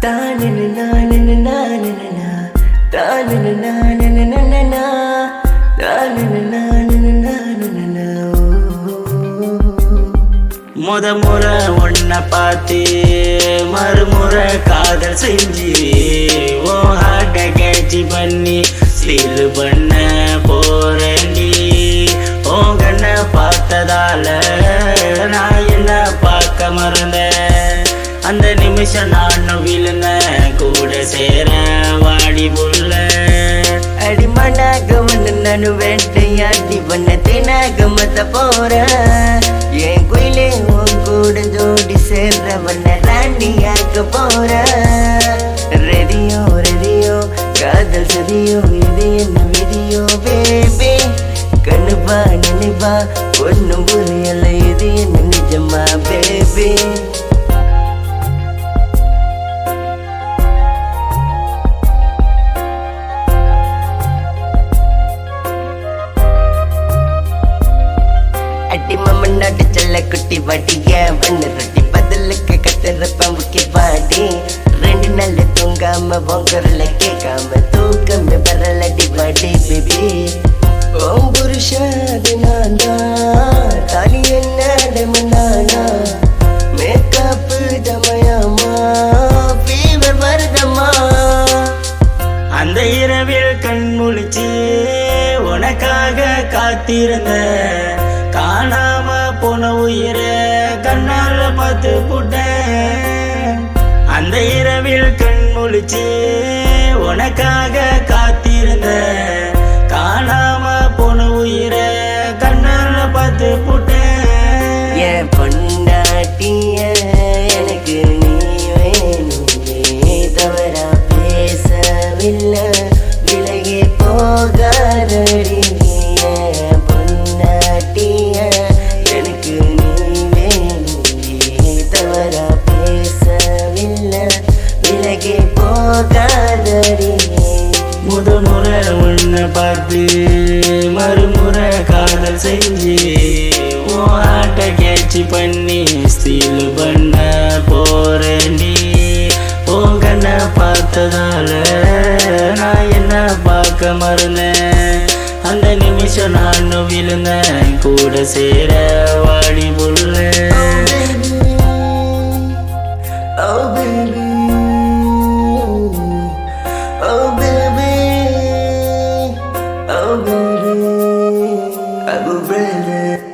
முத முறை உன்னை பார்த்து மறுமுறை காதல் செஞ்சு உன் ஹார்ட்டை கேட்சி பண்ணி ஸ்டீல் பண்ண போறேன்டி. உன் கண்ணை பார்த்ததால நான் என்ன பார்க்க மறந்தேன். அந்த நிமிஷம் நானும் விழுந்த கூட சேர வாடி புள்ள. அடிமனாக ஒன்று நான் வேட்டையாடி பண்ண தேனாக மத்த போறேன். என் குயிலே உன் கூட ஜோடி சேர்ற வண்ண ராண்டியாக்க போறேன். ரெடியோ ரெடியோ காதல் சதியோ இது என்ன விதியோ பேபி. கண்ணுபா நினைப்பா ஒன்னும் புரியல இது என்ன நிஜமா பேபி. அடி மம்மன் நாட்டு செல்ல குட்டி வாட்டிய வண்ண ரொட்டி பதிலுக்கு கத்துறப்ப முக்கிய பாடி. 2 நாள் தூங்காம பொங்கல கேட்காம தூக்கமே வரலடி வாடி பேபி. ஓம் புருஷாது நான் தான் தாலி என்ன மன்னானா. Makeup ஜமயமா fever வருதம்மா. அந்த இரவில் கண் முழிச்சு உனக்காக காத்திருந்த காணாம போன உயிரை கண்ணால பார்த்து புட்டேன். அந்த இரவில் கண் முழிச்சு உனக்காக காத்திருந்த காணாம போன உயிரை கண்ணால பார்த்து புட்டேன். என் பொண்டாட்டிய எனக்கு நீ வேணுமே தவறா பேசவில்லை விலகி போகாதடி. என் பொண்டாட்டிய எனக்கு நீ வேணுமே தவறா பேசவில்லை விலகி போகாதடி. முத முறை உன்னை பார்த்து மறுமுறை காதல் செஞ்சு உன் ஆட்டை கேட்சி பண்ணி ஸ்டீல் பண்ண போறேன்டி. உன் கண்ணை பார்த்ததால நான் என்ன பார்க்க மறந்தேன். அந்த நிமிஷம் நானும் விழுந்தேன் கூட சேர வாடி புள்ள. Oh baby, oh baby, oh baby, oh baby.